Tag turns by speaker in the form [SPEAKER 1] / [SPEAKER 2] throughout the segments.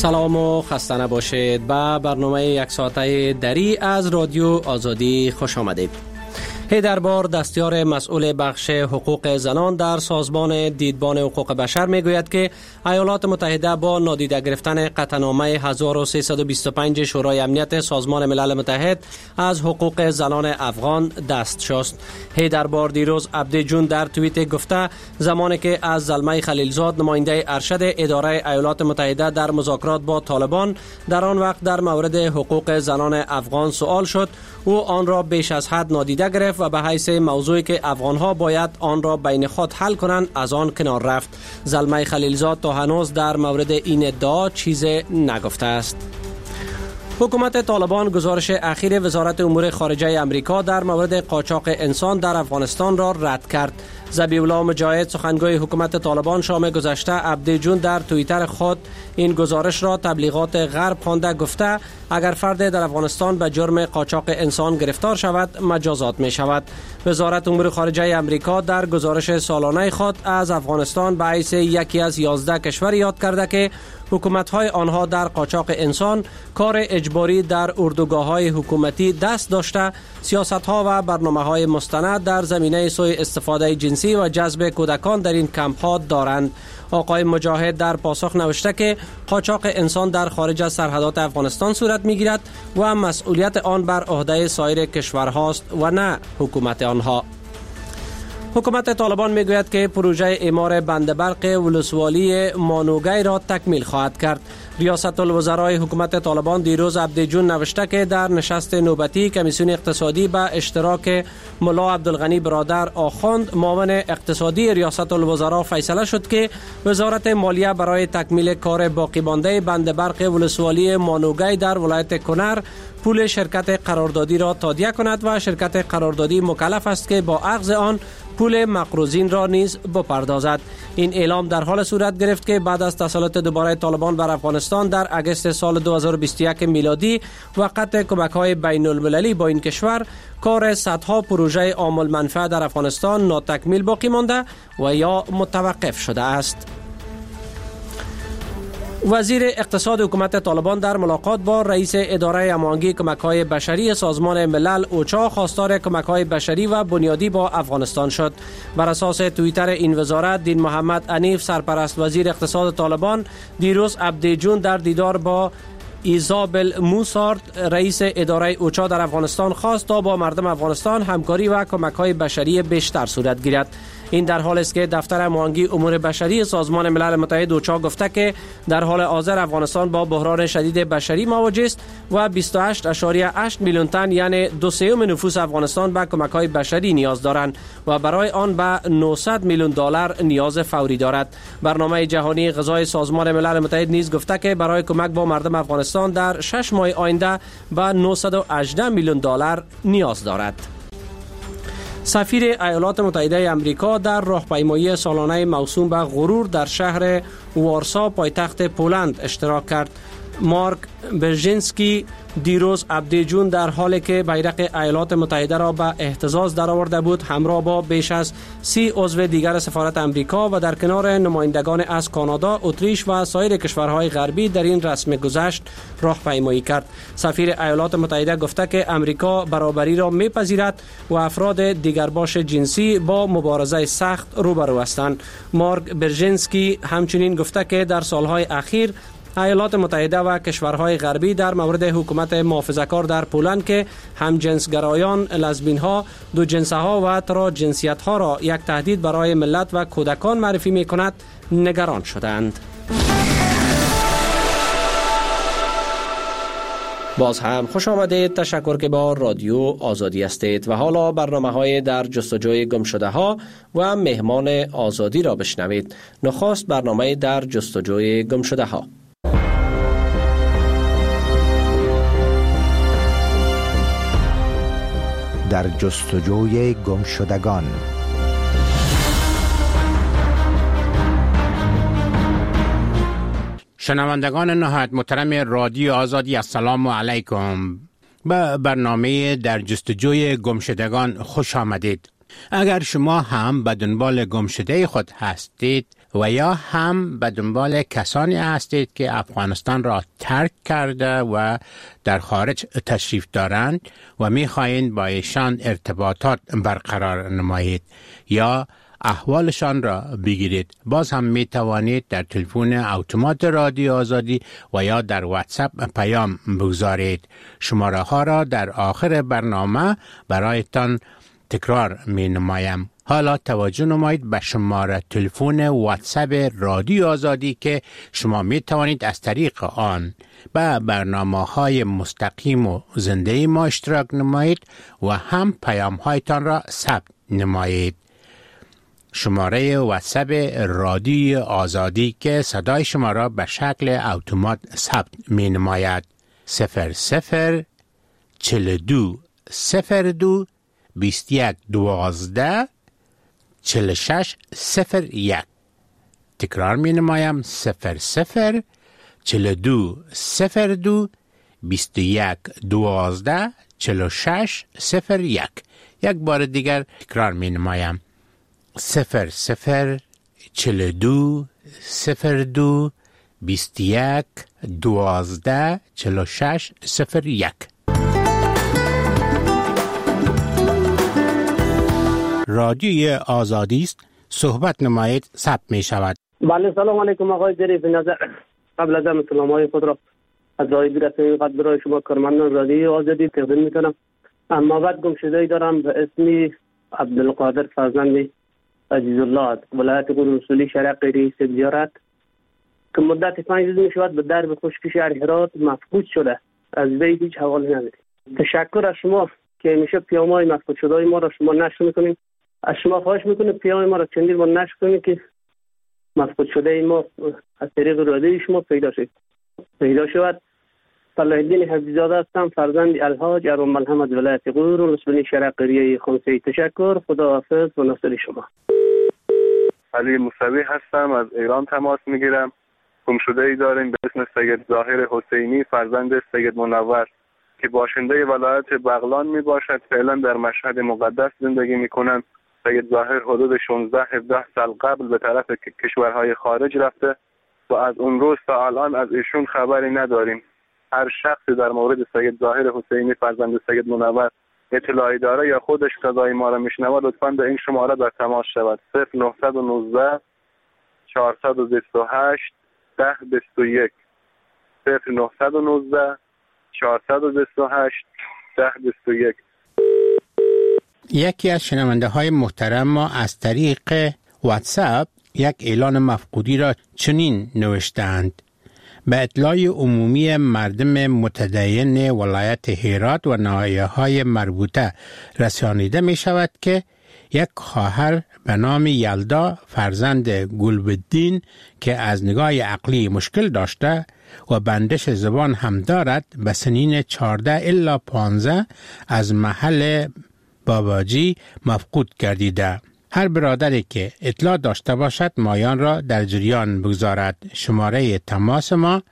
[SPEAKER 1] سلام و خسته نباشید. به برنامه یک ساعته دری از رادیو آزادی خوش آمدید. هیدربار دستیار مسئول بخش حقوق زنان در سازمان دیدبان حقوق بشر میگوید که ایالات متحده با نادیده گرفتن قطعنامه 1325 شورای امنیت سازمان ملل متحد از حقوق زنان افغان دست شست. هیدربار دیروز عبدی جون در توییت گفته زمانی که از زلمه خلیلزاد نماینده ارشد اداره ایالات متحده در مذاکرات با طالبان در آن وقت در مورد حقوق زنان افغان سوال شد، او آن را بیش از حد نادیده گرفت و به حیث موضوعی که افغانها باید آن را بین خود حل کنند از آن کنار رفت. زلمه خلیلزاد تا هنوز در مورد این ادعا چیزی نگفته است. حکومت طالبان گزارش اخیر وزارت امور خارجه امریکا در مورد قاچاق انسان در افغانستان را رد کرد. ذبیح‌الله مجاهد سخنگوی حکومت طالبان شام گذشته عبدی جون در توییتر خود این گزارش را تبلیغات غرب خوانده گفته اگر فرد در افغانستان به جرم قاچاق انسان گرفتار شود مجازات می شود. وزارت امور خارجه امریکا در گزارش سالانه خود از افغانستان به حیث یکی از 11 کشور یاد کرده که حکومت‌های آنها در قاچاق انسان کار اجباری در اردوگاه‌های حکومتی دست داشته، سیاست‌ها و برنامه‌های مستند در زمینه سوء استفاده جنسی و جذب کودکان در این کمپ‌ها دارند. آقای مجاهد در پاسخ نوشته که قاچاق انسان در خارج از سرحدات افغانستان صورت می‌گیرد و مسئولیت آن بر عهده سایر کشورهاست و نه حکومت آنها. حکومت طالبان میگوید که پروژه اعمار بند برق ولسوالی مانوگی را تکمیل خواهد کرد. ریاست الوزرای حکومت طالبان دیروز عبدی جون نوشته که در نشست نوبتی کمیسیون اقتصادی به اشتراک ملا عبدالغنی برادر آخوند معاون اقتصادی ریاست الوزرا فیصله شد که وزارت مالیه برای تکمیل کار باقی مانده بند برق ولسوالی مانوگی در ولایت کنر پول شرکت قراردادی را تادیه کند و شرکت قراردادی مکلف است که با اخذ آن پول مقروضین را نیز بپردازد. این اعلام در حال صورت گرفت که بعد از تسلط دوباره طالبان بر افغانستان در اگست سال 2021 میلادی و قطع کمک‌های بین المللی با این کشور، کار صدها پروژه عامل منفعه در افغانستان ناتکمیل باقی مانده و یا متوقف شده است. وزیر اقتصاد حکومت طالبان در ملاقات با رئیس اداره هماهنگی کمک‌های بشری سازمان ملل اوچا خواستار کمک‌های بشری و بنیادی با افغانستان شد. بر اساس توییتر این وزارت، دین محمد عنیف سرپرست وزیر اقتصاد طالبان دیروز عبدی جون در دیدار با ایزابل موسارد رئیس اداره اوچا در افغانستان خواست تا با مردم افغانستان همکاری و کمک‌های بشری بیشتر صورت گیرد. این در حالی است که دفتر هماهنگی امور بشری سازمان ملل متحد اوچا گفته که در حال حاضر افغانستان با بحران شدید بشری مواجه است و 28.8 میلیون تن یعنی 2/3 نفوس افغانستان به کمک‌های بشری نیاز دارند و برای آن به 900 میلیون دلار نیاز فوری دارد. برنامه جهانی غذای سازمان ملل متحد نیز گفته که برای کمک با مردم افغانستان در 6 ماه آینده به 918 میلیون دلار نیاز دارد. سفیر ایالات متحده آمریکا در راهپیمایی سالانه موسوم به غرور در شهر وارسا پایتخت پولند اشتراک کرد. مارک برژینسکی دیروز عبدی جون در حالی که بیرق ایالات متحده را به اهتزاز درآورده بود همراه با بیش از 30 عضو دیگر سفارت آمریکا و در کنار نمایندگان از کانادا، اتریش و سایر کشورهای غربی در این رسم گذشت راهپیمایی کرد. سفیر ایالات متحده گفته که آمریکا برابری را میپذیرد و افراد دیگرباش جنسی با مبارزه سخت روبرو هستند. مارک برژینسکی همچنین گفته که در سالهای اخیر ایالات متحده و کشورهای غربی در مورد حکومت محافظه‌کار در پولند که هم جنسگرایان، لزبین‌ها، دو جنسه‌ها و ترا جنسیت‌ها را یک تهدید برای ملت و کودکان معرفی می‌کند نگران شدند. باز هم خوش آمدید. تشکر که با رادیو آزادی هستید و حالا برنامه‌های در جستجوی گمشده‌ها و مهمان آزادی را بشنوید. نخست برنامه در جستجوی گمشده‌ها.
[SPEAKER 2] در جستجوی گمشدگان.
[SPEAKER 3] شنوندگان نهایت محترم رادیو آزادی، السلام علیکم. به برنامه در جستجوی گمشدگان خوش آمدید. اگر شما هم به دنبال گمشده خود هستید و یا هم به دنبال کسانی هستید که افغانستان را ترک کرده و در خارج تشریف دارند و می‌خواهید با ایشان ارتباطات برقرار نمایید یا احوالشان را بگیرید، باز هم می توانید در تلفن اتومات رادیو آزادی و یا در واتساپ پیام بگذارید. شماره ها را در آخر برنامه برایتان تکرار می نمایم. حالا توجه نمایید به شماره تلفن واتساپ رادیو آزادی که شما می توانید از طریق آن به برنامه‌های مستقیم و زنده ما اشتراک نمایید و هم پیام هایتان را ثبت نمایید. شماره واتساپ رادیو آزادی که صدای شما را به شکل اتومات ثبت می نماید 00 42 02 21 12 46 01. تکرار می نمایم 00 42 02 21 12 46 01. یک بار دیگر تکرار می نمایم 00 42 02 21 12 46 01. رادیوی آزادی است. صحبت نمایید ثبت می شود.
[SPEAKER 4] بله سلام علیکم آقای ظریف. نظر قبل از همه سلام‌های خود را از رادیو رسانه‌ای قد برای شما کارمندان رادیو آزادی تقدیم می‌کنم. اما بعد گمشده‌ای دارم به اسم عبدالقادر فرزند عزیز الله، ولایت قرنسولی شهر غیری زیارت که مدت 5 روز می‌شود به درب خشکی شهر هرات مفقود شده. از وی هیچ حوالی نداریم. تشکر از شما که همیشه پیام‌های مفقود شده‌های ما را شما نشر می‌کنید. از شما خواهش می‌کنم پیام ما را چندین بار نشر کنید که مفقود شده ما از طریق رادیوی شما پیدا شود. صلاح الدین حفیظ‌زاده هستم، فرزند الحاج ارم محمد ولایت قرنسولی شهر غیری خمسی. تشکر، خداحافظ و ناصر شما.
[SPEAKER 5] علی موسوی هستم، از ایران تماس میگیرم. گمشده‌ای داریم به اسم سید ظاهر حسینی فرزند سید منور که باشنده ولایت بغلان می باشد. فعلا در مشهد مقدس زندگی می کنند. سید ظاهر حدود 16-17 سال قبل به طرف کشورهای خارج رفته و از اون روز تا الان از ایشون خبری نداریم. هر شخصی در مورد سید ظاهر حسینی فرزند سید منور اطلاعی داره یا خودش صدای ما را میشنوه لطفاً به این شماره در تماس شود. 0919 428 1021 0919 428 1021.
[SPEAKER 3] یکی از شنونده های محترم ما از طریق واتساپ یک اعلان مفقودی را چنین نوشتند: به اطلاع عمومی مردم متدین ولایت هرات و ناحیه‌های مربوطه رسانیده می شود که یک خواهر به نام یلدا فرزند گلبدین که از نگاه عقلی مشکل داشته و بندش زبان هم دارد به سنین 14 الی 15 از محل باباجی مفقود گردیده. هر برادری که اطلاع داشته باشد مایان را در جریان بگذارد. شماره تماس ما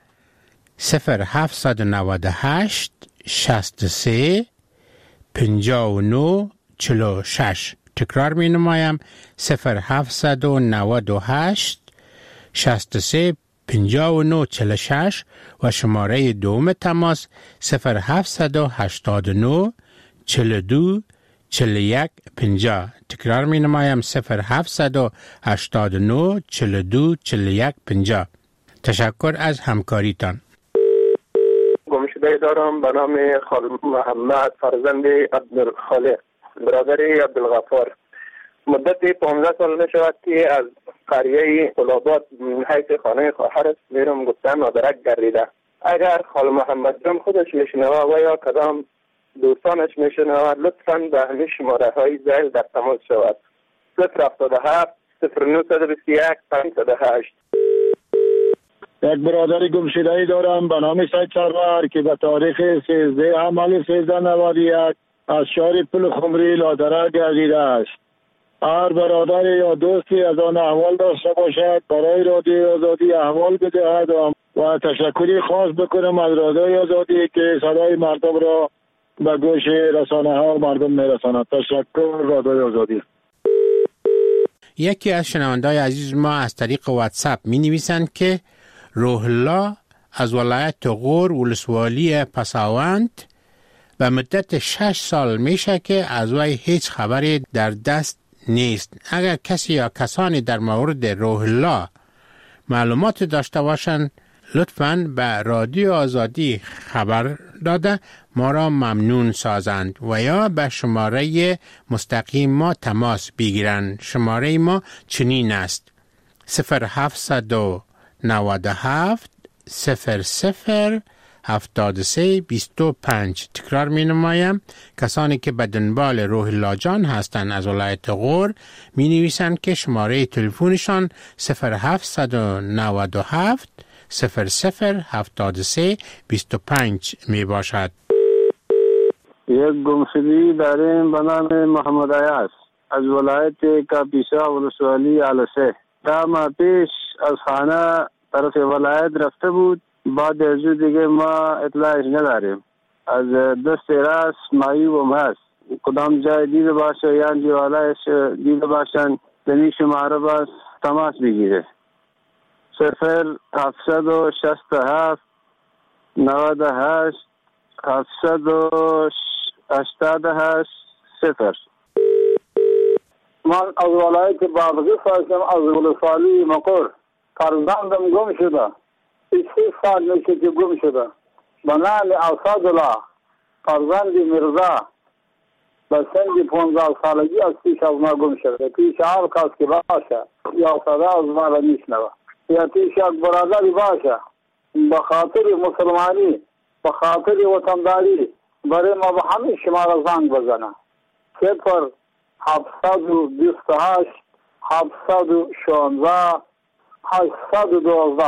[SPEAKER 3] 0798 63 59 46. تکرار می نمایم 0798 63 59 46 و شماره دوم تماس 0789 42 41 50. تکرار می نمایم 0789 42 41 50. تشکر از همکاریتان.
[SPEAKER 5] گمشده دارم به نام خال محمد فرزند عبدالخالق برادر عبدالغفار. مدت 15 سال نشود که از قریه قلابات حیث خانه خواهرش میرم گفتن مادرک گردیده. اگر خال محمد جان خودش میشنوه و یا کدام دوستانش میشنوه لطفاً به همین شماره های زیل در تماس شود. 077 0921 508.
[SPEAKER 6] یک برادر گمشده‌ای دارم به نام سید سرور که به تاریخ 13 حمل 1391 از شهر پل خمری لادره گردیده است. هر برادر یا دوستی از آن احوال داشته باشد برای رادیو آزادی احوال بدهد و تشکری خاص بکنم از رادیو آزادی که صدای مردم را به گوش رسانه ها مردم میرساند. تشکر رادیو آزادی.
[SPEAKER 3] یکی از شنوندای عزیز ما از طریق واتساپ می نویسند که روح الله از ولایت غور ولسوالی پساوند به مدت 6 سال میشه که از وی هیچ خبری در دست نیست. اگر کسی یا کسانی در مورد روح الله معلومات داشته باشند لطفاً به رادیو آزادی خبر داده ما را ممنون سازند و یا به شماره مستقیم ما تماس بگیرند. شماره ما چنین است: 0797 00 73 25. تکرار می نمایم. کسانی که به دنبال روح الله جان هستند از ولایت غور می نویسند که شماره تلفنشان 0797 00 73 25 می باشد.
[SPEAKER 6] یک گمشدگی داریم به نام محمد عیاض از ولایت کاپیسا ولسوالی آلسه. تا ماه پیش از خانه طرف ولایت رفته بود. بعد از دیگه ما اطلاعش نداریم. از دست راست معیوب هست. کدام جای دیده باشه یا دیوالایش دیده باشن دنی شماره باز تماس بگیره. 0767 98 788 0. من از ولایت بادغیس هستم، از ولسوالی مقر. فرزندم گم شده. 3 سال میشه که گم شده. به نام اسدالله فرزند مرزا به سن 15 سالگی از پیش از ما گم شده. پیش هر کس که باشه یا صدا از ما را میشنوه یا پیش یک برادری باشه به خاطر مسلمانی به خاطر وطنداری برای ما به همین شما را زنگ بزنه. 0728 716 812.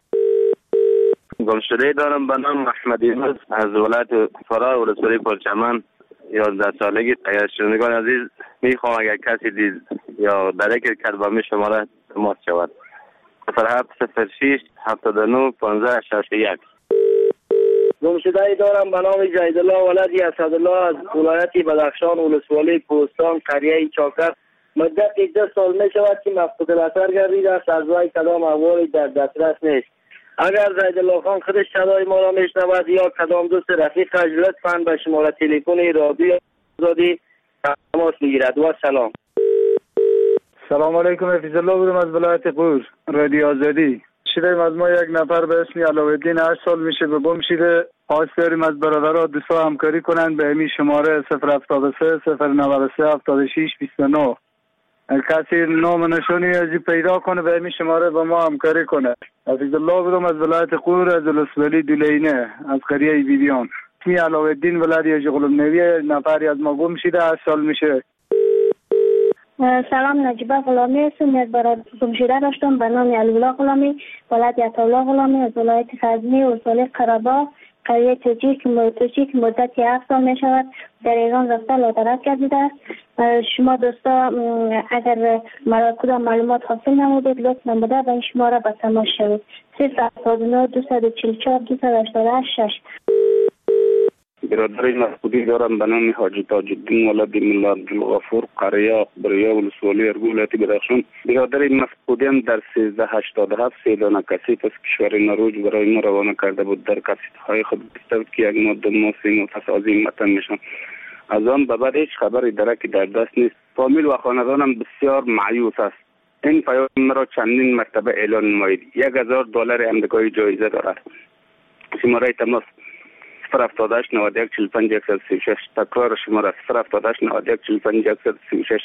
[SPEAKER 7] گمشده دارم به نام احمد یونس از ولایت فرا ولسوالی پرچمن 11 سالگی. اگر شنوندگان عزیز میخوام اگر کسی دید یا درک کرد با می شماره تماس شود 0706 79 15 61.
[SPEAKER 8] گمشده دارم به نام جیدالله ولدی اسدالله از ولایت بدخشان ولسوالی کوهستان قریه چاکر. مدت 10 سال می شود که مفقود الاثر گردیده است. از وی کدام احوالی در دسترس نیست. اگر جیدالله خان خودش صدای ما را میشنود یا کدام دوست رفیقش لطفاً به شماره تلفن رادیو آزادی تماس بگیرد. و سلام.
[SPEAKER 6] سلام علیکم. حفیظ الله بودم از ولایت غور رادیو آزادی. شدیم از ما یک نفر به اسم علاءالدین 8 سال میشه به گم شده. خواست داریم از برادرها دوستا همکاری کنند به همین شماره 073 093 76 29. کسی نام نشانی ازی پیدا کنه به همین شماره با ما همکاری کنه. حفیظ الله بودم از ولایت غور از ولسوالی دولینه از قریه بیبیان. اسمی علاءالدین ولدی جغلم نویه. نفری از ما گم شده 8 سال میشه.
[SPEAKER 9] سلام، نجیبه غلامی هستم. یک برادر گمشده داشتم به نام علی‌الله غلامی ولد عطاالله غلامی از ولایت غزنی ولسوالی قره‌باغ قریه توجی که مدت 7 سال می شود در ایران رفته لادرک گردیده است. شما دوستا اگر مرا کدام معلومات حاصل نمودید لطف نموده به این شماره به تماس شوید. 079 244 288.
[SPEAKER 10] برادر مفقودی دارم به نام حاجی تاج الدین ولد ملا عبدالغفور قریه بریا ولسوالی ارگو ولایت بدخشان. برادر مفقودی هم در 1387 3 دانه کسیت از کشور نروژ برای ما روانه کرده بود. در کسیت های خود گفته بود که یک ماده ماسی نفس عظیم وطن میشن. از آن به بعد هیچ خبری درکی در دست نیست. فامیل و خاندانم بسیار مایوس است. این پیام مرا چندین مرتبه اعلان نمایید. $1000 امریکایی جایزه دارد. شماره تماس 078 91 45 136. تکرار شماره 078 91 45 136.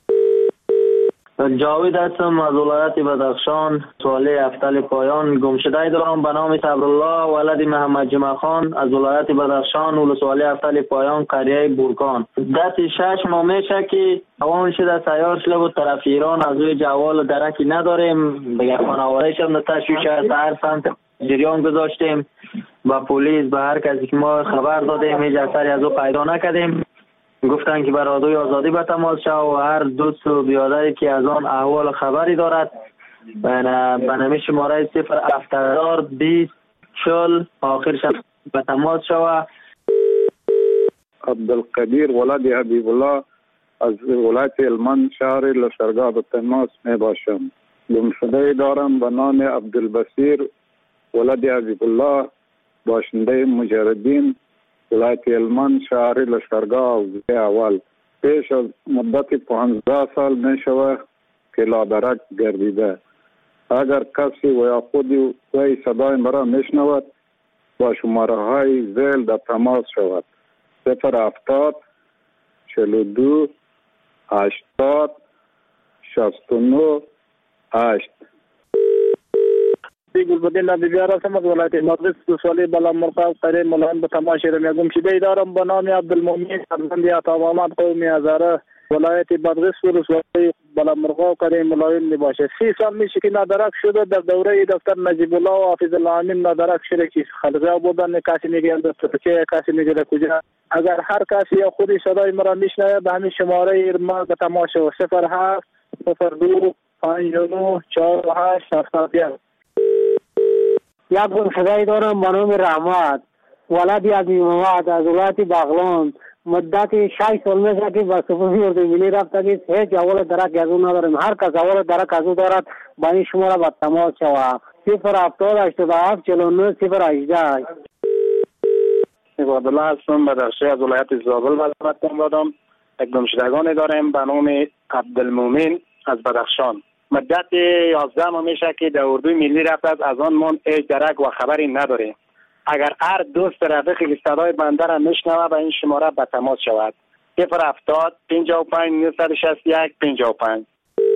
[SPEAKER 11] جاوید هستم از ولایت بدخشان سوالی افتال پایان. گمشده دارم به نام صبرالله ولد محمد جمع خان از ولایت بدخشان ولسوالی افتال پایان قریه بورکان. دست 6 ماه میشه که هوان شده سیار شده بود طرف ایران. از روی جوال درکی نداریم. بگه خانواده شد تشویش از هر سمت جریان گذاشتیم با پلیس به هر کسی که ما خبر دادیم هیچ اثری از او پیدا نکردیم. گفتن که بر رادیوی آزادی به تماس شو و هر دوست و بیادری که از آن احوال خبری دارد به نمی شماره 07020 40 آخرش به تماس شو.
[SPEAKER 10] عبدالقدیر ولد حبیب الله
[SPEAKER 6] از ولایت هلمند شهر لشکرگاه به تماس می باشم. گمشده دارم به نام عبدالبصیر ولد حبیب الله، باشنده مجردین، ولایت هلمند شهر لشکرگاه حوزه اول. پیش از مدت 15 سال می شود که لادرک گردیده. اگر کسی و یا خودی وی صدای مرا میشنود با شماره های زیل در تماس شود: 070 42 80 69 8.
[SPEAKER 12] گلبدین نبیار هستم از ولایت مدرس سوالی بلا مرقاب قریب ملان به تماشی رمی گمشده دارم به نام عبدالمومن فرزند عطا محمد قومی هزاره، ولایت مدرس سوالی بلا مرقاب قریب ملایم می باشه. 30 سال میشه که نادرک شده. در دوره دکتر نجیب الله و حافظ الله امین نادرک شده که خلقه بودن. کسی میگه دفترچه، کسی میگه کجا. اگر هر کسی یا خودی صدای مرا میشنوه به همین شماره ما به تماشا 07 02 59 48 71.
[SPEAKER 13] یک گمشده دارم به نام رحمت ولد عبی محمد از ولایت بغلان. مدت 6 سال میشه که به سپاهی اردوی ملی رفته که هیچ اول درک از او نداریم. هر کس اول درک از او دارد با این شماره به تماس شود: 070 87 49 018.
[SPEAKER 12] عبدالله هستم بدخشی از ولایت زابل وزارت دارم. یک گمشدگان داریم به نام عبدالمومن از بدخشان. مدت 11 ماه میشه که در اردوی ملی رفته از آن من هیچ درک و خبری نداره. اگر هر دوست رفیقی که صدای بنده را میشنوه به این شماره به تماس شود: 070 55 961 55.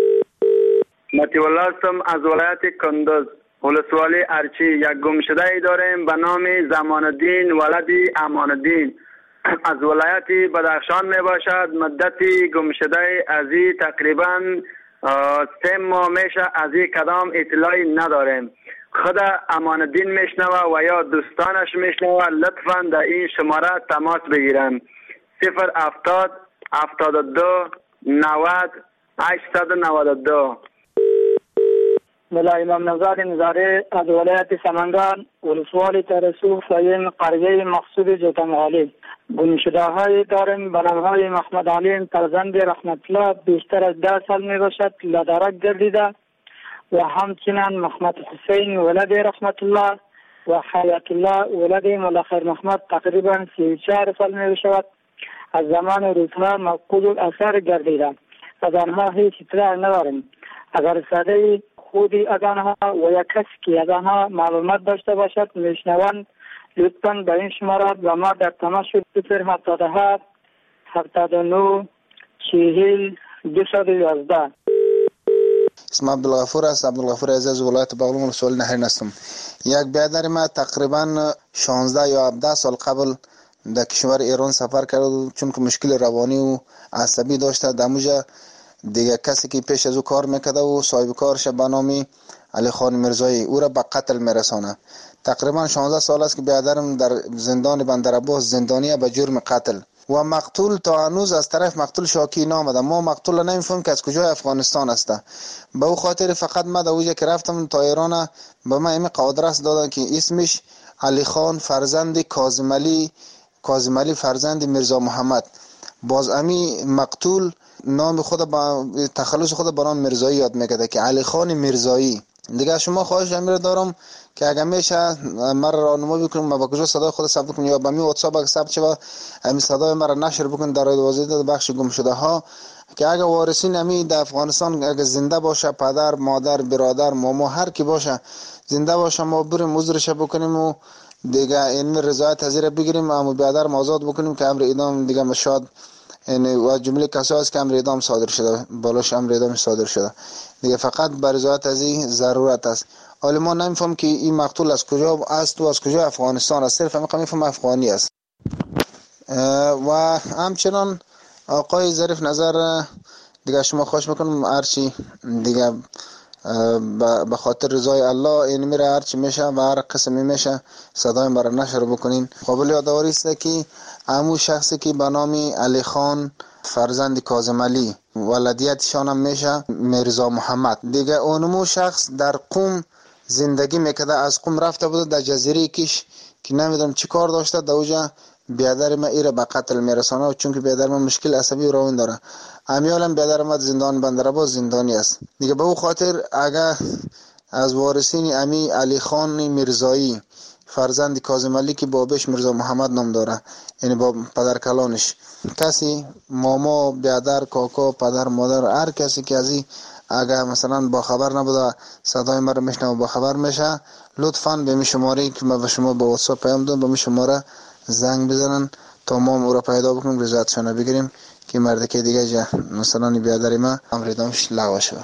[SPEAKER 14] مطیع الله هستم از ولایت کندز، ولسوالی ارچی. یک گمشده ای داریم به نام زمان الدین ولدی امان الدین از ولایت بدخشان می باشد. مدت گمشده ازی تقریبا 3 ماه میشه. از این کدام اطلاعی نداریم. خود امان الدین میشنوه و یا دوستانش میشنوه لطفا در این شماره تماس بگیرن: 070 72 90 892.
[SPEAKER 12] ملا امام نزاد نظاره از ولایت سمنگان، ولسوالی ترسو سایم قریه مقصود جوتمغالی. گمشده های داریم به نام های محمد علی فرزند رحمت الله، بیشتر از 10 سال می باشد لادرک گردیده، و همچنین محمد حسین ولد رحمت الله و حیات الله ولد ملاخر محمد تقریبا 34 سال می باشد. از زمان روزها مفقود الاثر گردیده. از آنها هیچ اطلاع نداریم. اگر صدای خودی از آنها و یا کسی که از آنها معلومات داشته باشد میشنوند لطفاً به این شماره با ما در تماس شد: 077 79 40 211.
[SPEAKER 15] اسم عبدالغفور است. عبدالغفور عزیز ولایت بغلان ولسوالی نهرین هستم. یک برادر ما تقریبا 16 یا 17 سال قبل در کشور ایران سفر کرد، چون که مشکل روانی و عصبی داشته. دموجه دیگه کسی که پیش از او کار میکرده و صاحب کارش به نام علی خان مرزایی او را به قتل میرسانه. تقریبا 16 سال است که برادرم در زندان بندرعباس زندانیه به جرم قتل و مقتول تا هنوز از طرف مقتول شاکی نامده. ما مقتول نمیفهمیم که از کجای افغانستان است. به او خاطر فقط ما در اوجه که رفتم تا ایران به ما این آدرس دادن که اسمش علی خان فرزند کاظم علی فرزند میرزا محمد. باز امی مقتول نام خود با تخلص خود با نام مرزایی یاد میکرده که علی خان مرزایی. دیگه شما خواهش امیر دارم که اگر میشه مرا راهنمایی بکنید ما با کجا صدای خود ثبت کنم یا با می واتساپ اگه ثبت شه همین صدای مرا نشر بکنید در واسطه بخش گم شده ها، که اگه وارثین امی در افغانستان اگه زنده باشه، پدر مادر برادر ماما هر کی باشه زنده باشه، ما بریم عذرش بکنیم و دیگه این رضایت حاضر بگیریم اما برادر آزاد بکنیم که امر اعدام دیگه مشاد یعنی و جمله کسایی است که امر اعدام صادر شده بالاش امر اعدام صادر شده دیگه فقط بر رضایت از این ضرورت است. حالا ما نمیفهم که این مقتول از کجا است و از کجا افغانستان است، صرف میفهم افغانی است. و همچنان آقای ظریف نظر دیگه شما خواهش میکنم هرچی دیگه به خاطر رضای الله این میره هرچی میشه و هر قسمی میشه صدای مرا نشر بکنین. قابل یادآوری است که همون شخصی که به نام علی خان فرزند کاظم علی ولدیتشان هم میشه میرزا محمد، دیگه اونمو شخص در قم زندگی میکرده، از قم رفته بوده در جزیره کش که نمیدونم چی کار داشته در اوجا بیادر ما ایره به قتل میرسانه و چون که بیادر ما مشکل عصبی و روان داره. امیالم بیادر ما زندان بندرعباس زندانی است دیگه. به او خاطر اگر از وارثین امی علی خان میرزایی فرزند کاظم علی که بابش میرزا محمد نام داره، یعنی با پدر کلانش، کسی ماما، بیادر، کاکا، پدر، مادر، هر کسی که ازی اگر مثلا با خبر نبوده صدای ما رو میشنوه با خبر میشه، لطفاً به می شماره که ما به شما با واتساپ پیام دادم به می شماره زنگ بزنن تا ما او را پیدا بکنیم، رضایتشان بگیریم که مرد که دیگه مثلا بیادر ما امریدامش لغو شود.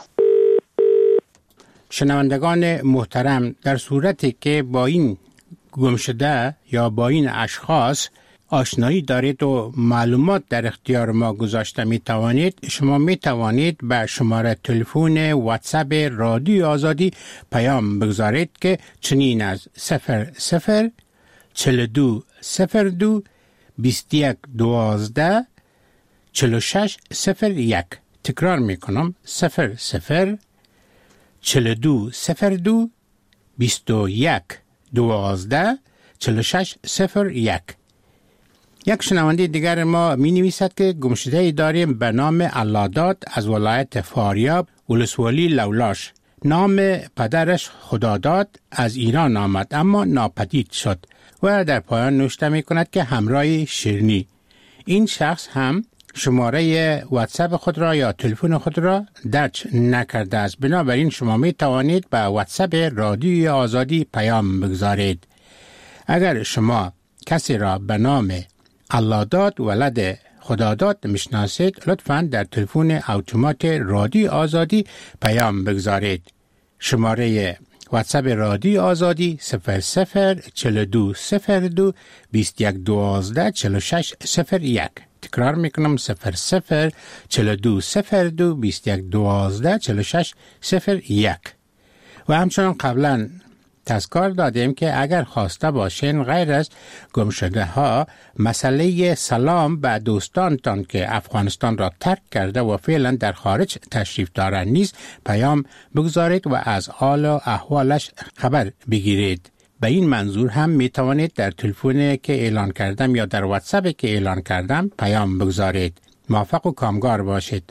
[SPEAKER 3] شنوندگان محترم، در صورتی که با این گمشده یا با این اشخاص آشنایی دارید و معلومات در اختیار ما گذاشته شما می توانید به شماره تلفن واتساپ رادیو آزادی پیام بگذارید که چنین از 00 42 02 21 12 46 01. تکرار می کنم 00 42 02 21 12 46 01. یک شنونده دیگر ما می نویسد که گمشده داریم به نام علاداد از ولایت فاریاب، ولسوالی لولاش. نام پدرش خداداد از ایران آمد اما ناپدید شد و در پایان نوشته می کند که همراه شیرنی. این شخص هم شماره واتساپ خود را یا تلفن خود را درج نکرده است. بنابراین شما می توانید به واتساپ رادیوی آزادی پیام بگذارید. اگر شما کسی را به نام علاداد ولد خداداد میشناسید، لطفاً در تلفن اتومات رادیو آزادی پیام بگذارید. شماره واتساپ رادیو آزادی 00 42 02 21 12 46 01. تکرار میکنم 00 42 02 21 12 46 01. و همچنان قبلا تذکر دادیم که اگر خواسته باشین غیر از گمشده ها مسئله سلام به دوستانتان که افغانستان را ترک کرده و فعلا در خارج تشریف دارند نیز پیام بگذارید و از حال و احوالش خبر بگیرید. به این منظور هم می توانید در تلفن که اعلان کردم یا در واتساپ که اعلان کردم پیام بگذارید. موفق و کامگار باشید.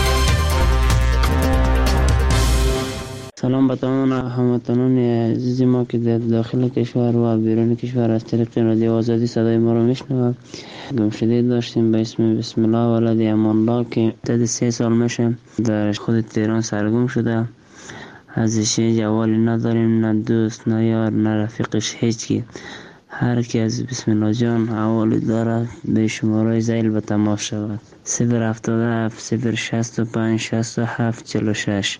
[SPEAKER 16] سلام به تمام هموطنان عزیز ما که در داخل کشور و بیرون کشور از طریق رادیو آزادی صدای ما رو میشنوند. گمشده داشتیم به اسم بسم الله ولد امان الله که مدت 3 سال میشه در خود تهران سرگم شده. ازش جوالی نداریم، نه دوست، نه یار، نه رفیقش، هیچی. هر کی از بسم الله جان حوالی دارد به شماره زیل به تماس شود. 077 065 67 46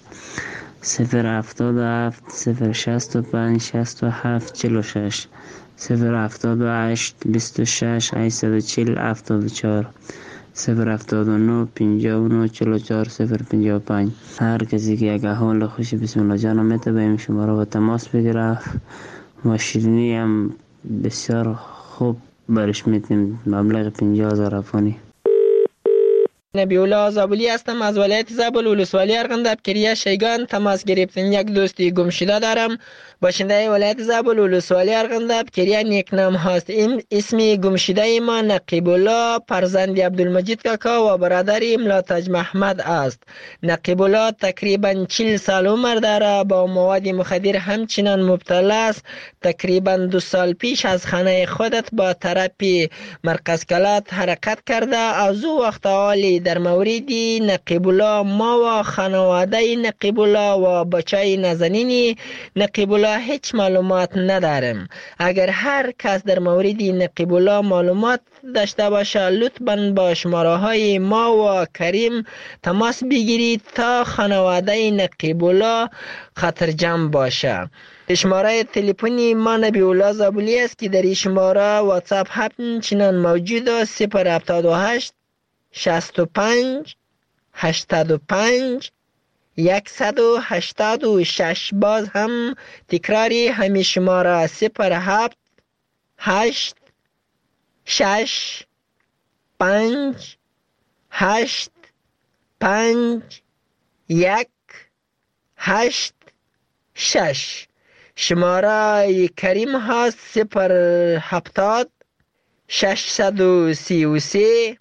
[SPEAKER 16] 077 065 67 46 078 26 840 74 079 59 44 055. هر کسی که یک حال خوشی بسم الله جان میته به این شماره با تماس بگیره و شیرینی هم بسیار خوب برش میتیم. مبلغ 50,000 افغانی.
[SPEAKER 17] نبی‌الله زابلی هستم از ولایت زابل ولسوالی ارغنداب کریه شیگان. تماس گرفتن یک دوستی گمشده دارم. باشنده ولایت زابل ولسوالی ارغنداب کریه نیکنام هاست. اسم گمشده ما نقیب الله فرزند عبدالمجید کاکا و برادر ملاتج محمد است. نقیب الله تقریبا 40 سال عمر داره، با مواد مخدر همچنان مبتلا است. تقریبا 2 سال پیش از خانه خودت با طرف مرکز کلات حرکت کرده. از او وقت حالی در مورد نقیب الله ما و خانواده نقیب الله و بچه نازنین نقیب الله هیچ معلومات ندارم. اگر هر کس در مورد نقیب الله معلومات داشته باشه لطفاً با شماره های ما و کریم تماس بگیرید تا خانواده نقیب الله خطرجم باشه. شماره تلفنی ما نبی‌الله زابلی است که در این شماره واتساپ همچنان موجود است. 078 65 85 186. باز هم تکراری همین شماره 07 8 6 5 8 5 1 8 6. شماره کریم هست 070 633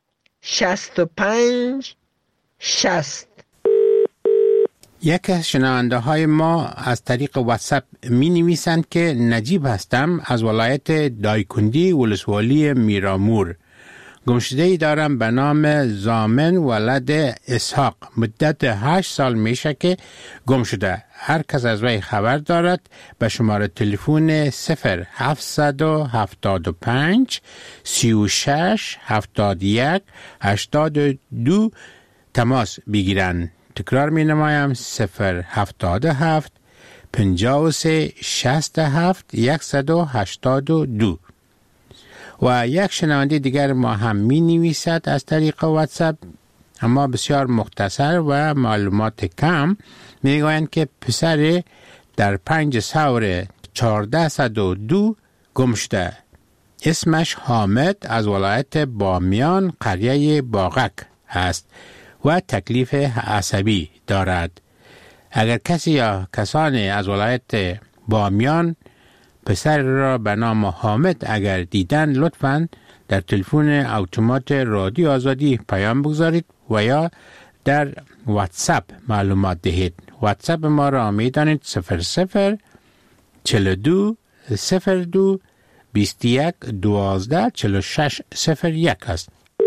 [SPEAKER 17] 65 60.
[SPEAKER 3] یکی از شنونده های ما از طریق واتساپ می نویسند که نجیب هستم از ولایت دایکندی ولسوالی میرامور. گمشده‌ای دارم به نام زامن ولد اسحاق. مدت 8 سال میشه که گم شده. هر کس از وی خبر دارد به شماره تلفن 0775 36 71 82 تماس بگیرند. تکرار می نمایم 077 53 67 182. و یک شنونده دیگر ما هم می نویسد از طریق واتساپ، اما بسیار مختصر و معلومات کم. می گویند که پسر در 5 سور 1402 گم شده. اسمش حامد از ولایت بامیان قریه باغک است و تکلیف عصبی دارد. اگر کسی یا کسانی از ولایت بامیان پسر را به نام حامد اگر دیدن، لطفاً در تلفن اتومات رادیو آزادی پیام بگذارید و یا در واتساپ معلومات دهید. واتساپ ما را می دانید 00 42 02 21 12 46 01 است.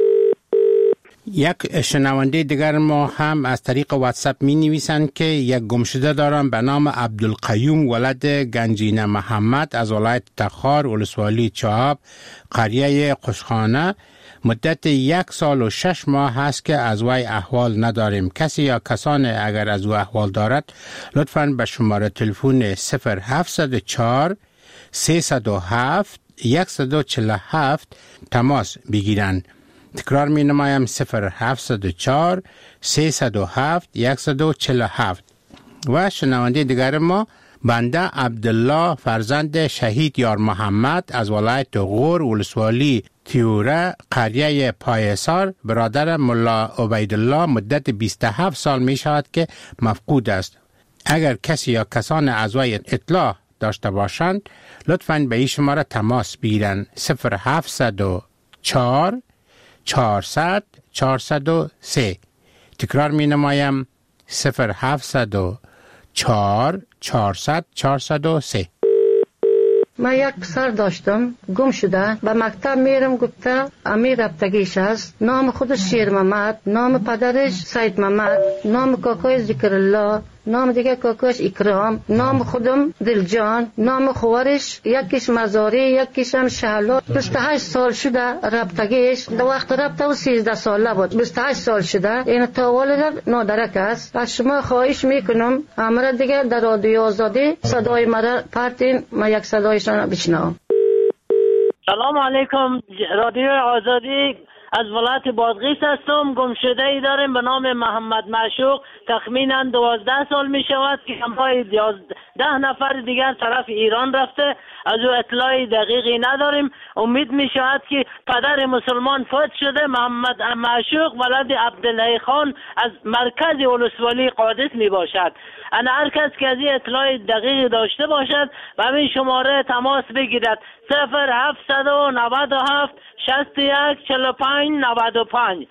[SPEAKER 3] یک شنونده دیگر ما هم از طریق واتساپ می نویسند که یک گمشده دارم به نام عبدالقیوم ولد گنجینه محمد از ولایت تخار ولسوالی چهاب قریه قشخانه. مدت 1 سال و 6 ماه هست که از وی احوال نداریم. کسی یا کسان اگر از او احوال دارد لطفاً به شماره تلفن 0704 307 147 تماس بگیرند. تکرار می نمایم 0704 307 147. و شنونده دیگر ما بنده عبدالله فرزند شهید یار محمد از ولایت غور ولسوالی تیوره قریه پایسار برادر ملا عبیدالله مدت 27 سال می شود که مفقود است. اگر کسی یا کسان از وی اطلاع داشته باشند لطفاً به این شماره تماس بگیرند 0704 400 403. تکرار می نمایم 0704 400 403.
[SPEAKER 18] من یک پسر داشتم گم شده، به مکتب میرم گفته امیر رفتگیش است. نام خودش شیر محمد، نام پدرش سید محمد، نام کاکای ذکر الله، نام دیگه کاکاش اکرام، نام خودم دلجان، نام خوارش یکیش مزاری یکیش هم شهلا. 28 سال شده رفتگیش. در وقت رفته و 13 ساله بود. 28 سال شده. این تا والد نادرک است. از شما خواهش میکنم امر دیگه در رادیو آزادی صدای مرا پرتین، ما یک صدایشان بشنوم.
[SPEAKER 19] سلام علیکم. رادیو آزادی از ولایت بادغیس هستم. گمشده ای داریم به نام محمد معشوق. تخمینا 12 سال می شود که همراه 10 نفر دیگر طرف ایران رفته. از او اطلاعی دقیقی نداریم. امید می شود که پدر مسلمان فوت شده. محمد معشوق ولد عبدالله خان از مرکز ولسوالی قادس می باشد. انا هر کس که از این اطلاع دقیق داشته باشد و همین شماره تماس بگیرد 0797 61 45 95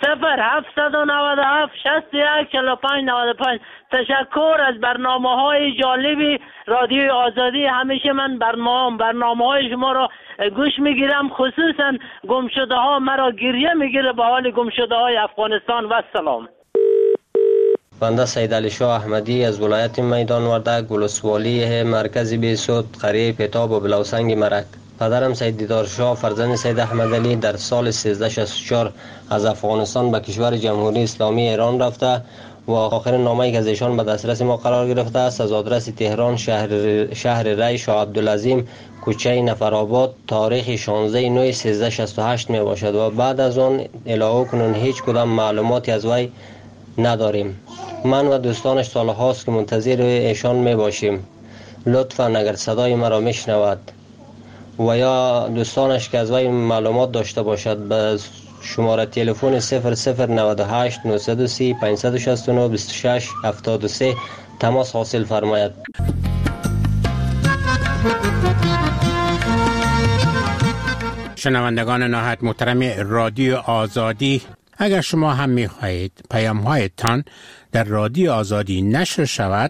[SPEAKER 19] 0797 61 45 95. تشکر از برنامه‌های جالبی رادیو آزادی. همیشه من برنامه‌های شما را گوش میگیرم، خصوصا گمشده ها مرا گریه میگیره به حال گمشده های افغانستان. و سلام.
[SPEAKER 20] بنده سید علی شاه احمدی از ولایت میدان وردک ولسوالی مرکز بیسود قریه پیتاب و بلوسنگ مرک. پدرم سید دیدار شاه فرزند سید احمد علی در سال 1364 از افغانستان به کشور جمهوری اسلامی ایران رفته و آخرین نامه‌ای که از ایشان به دسترس ما قرار گرفته است از آدرس تهران شهر ری شاه عبدالعظیم کوچه نفرآباد تاریخ 16/9/1368 می باشد و بعد از آن الهو کنون هیچ کدام معلوماتی از وی نداریم. من و دوستانش سالهاست که منتظر ایشان می باشیم. لطفاً اگر صدای مرا میشنود و یا دوستانش که از وی معلومات داشته باشد به شماره تلفن 0098 930 569 26 73 تماس حاصل فرماید.
[SPEAKER 3] شنوندگان نهایت محترم رادیو آزادی، اگر شما هم می خواهید پیام هایتان در رادیو آزادی نشر شود،